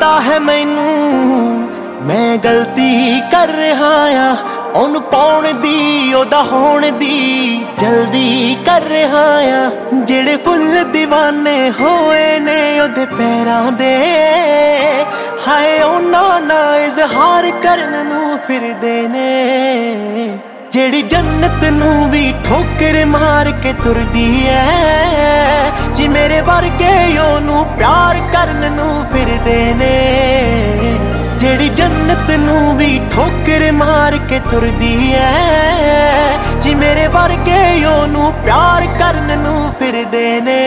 पता है मैनू मैं गलती कर रहा आ, ओनू पाउण दी ओदा होण दी जल्दी कर रहा आ। जेड़े फुल दीवाने होए ने ओदे पैरां दे, हाय ओना ना इजहार करन नू फिरदे ने। जेड़ी जन्नत नू भी ठोकर मार के तुरदी है, जी मेरे वर्गे ओनू प्यार करन नू फिरदे ने। जेड़ी जन्नत नू भी ठोकर मार के तुरदी है, जी मेरे वर्गे ओनू प्यार करन नू फिरदे ने।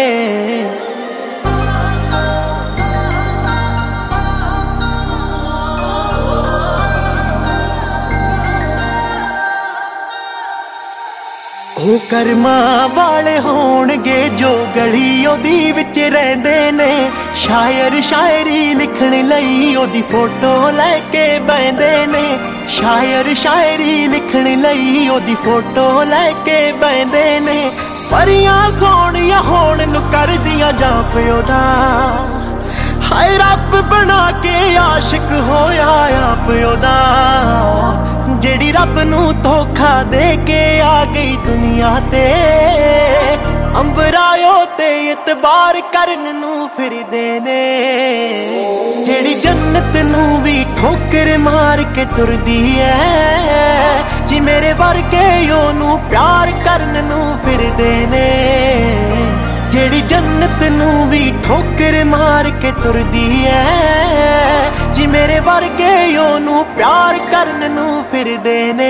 ਉਹ ਕਰਮਾਂ ਵਾਲੇ ਹੋਣਗੇ ਜੋ ਗਲੀ ਉਹਦੀ ਵਿੱਚ ਰਹਿੰਦੇ ਨੇ। ਸ਼ਾਇਰ ਸ਼ਾਇਰੀ ਲਿਖਣ ਲਈ ਉਹਦੀ ਫੋਟੋ ਲੈ ਕੇ ਬਹਿੰਦੇ ਨੇ। ਸ਼ਾਇਰ ਸ਼ਾਇਰੀ ਲਿਖਣ ਲਈ ਉਹਦੀ ਫੋਟੋ ਲੈ ਕੇ ਬਹਿੰਦੇ ਨੇ। ਪਰੀਆਂ ਸੋਹਣੀਆਂ ਹੋਣ ਨੂੰ ਕਰਦੀਆਂ ਜਾਂ ਪਿਓ ਦਾ, ਹਾਏ ਰੱਬ ਬਣਾ ਕੇ ਆਸ਼ਿਕ ਹੋਇਆ ਆਪ ਉਹਦਾ। ਜਿਹੜੀ ਰੱਬ ਨੂੰ ਧੋਖਾ ਦੇ ਕੇ ਆ ਗਈ ਦੁਨੀਆ ਤੇ, ਅੰਬਰਾਇਓ ਤੇ ਇਤਬਾਰ ਕਰਨ ਨੂੰ ਫਿਰਦੇ ਨੇ। ਜਿਹੜੀ ਜੰਨਤ ਨੂੰ ਵੀ ਠੋਕਰ ਮਾਰ ਕੇ ਤੁਰਦੀ ਐ, ਜੀ ਮੇਰੇ ਵਰਗੇ ਉਹਨੂੰ ਪਿਆਰ ਕਰਨ ਨੂੰ ਫਿਰਦੇ ਨੇ। ਜਿਹੜੀ ਜੰਨਤ ਨੂੰ ਵੀ ਠੋਕਰ ਮਾਰ ਕੇ ਤੁਰਦੀ ਐ, ਜੀ ਮੇਰੇ ਵਰਗੇ ਉਹਨੂੰ ਪਿਆਰ ਕਰਨ ਨੂੰ ਫਿਰਦੇ ਨੇ।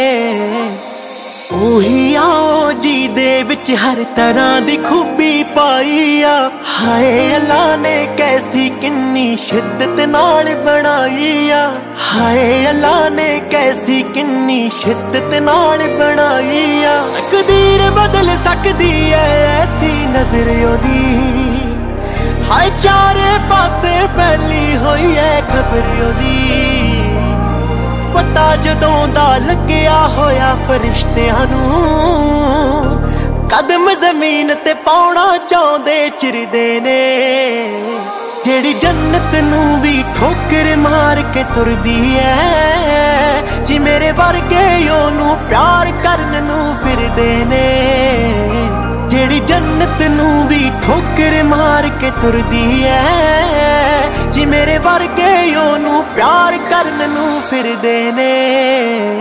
ਉਹੀ ਆਓ ਜੀ ਦੇ ਵਿੱਚ ਹਰ ਤਰ੍ਹਾਂ ਦੀ ਖੂਬੀ ਪਾਈ ਆ, ਹਾਏ ਅੱਲਾ ਨੇ ਕੈਸੀ ਕਿੰਨੀ ਸ਼ਿੱਦਤ ਨਾਲ ਬਣਾਈ ਆ। ਹਾਏ ਅੱਲਾ ਨੇ ਕੈਸੀ ਕਿੰਨੀ ਸ਼ਿੱਦਤ ਨਾਲ ਬਣਾਈ ਆ। ਤਕਦੀਰ ਬਦਲ ਸਕਦੀ ਐ ਐਸੀ ਨਜ਼ਰ ਉਹਦੀ, ਹਾਏ ਚਾਰੇ ਪਾਸੇ ਫੈਲੀ ਹੋਈ ਐ ਖਬਰ ਉਹਦੀ। ਪਤਾ ਜਦੋਂ ਦਾ ਲੱਗਿਆ ਹੋਇਆ ਫਰਿਸ਼ਤਿਆਂ ਨੂੰ, ਕਦਮ ਜ਼ਮੀਨ ਤੇ ਪਾਉਣਾ ਚਾਹੁੰਦੇ ਚਿਰਦੇ ਨੇ। ਜਿਹੜੀ ਜੰਨਤ ਨੂੰ ਵੀ ਠੋਕਰ ਮਾਰ ਕੇ ਤੁਰਦੀ ਐ, ਜੀ ਮੇਰੇ ਵਰਗੇ ਉਹਨੂੰ ਪਿਆਰ ਕਰਨ ਨੂੰ ਫਿਰਦੇ ਨੇ। ਜਿਹੜੀ ਜੰਨਤ ਨੂੰ ਵੀ ਠੋਕਰ ਮਾਰ ਕੇ ਤੁਰਦੀ ਐ, ਜੀ ਮੇਰੇ ਵਰਗੇ ਉਹਨੂੰ ਪਿਆਰ ਕਰਨ ਨੂੰ ਫਿਰਦੇ ਨੇ।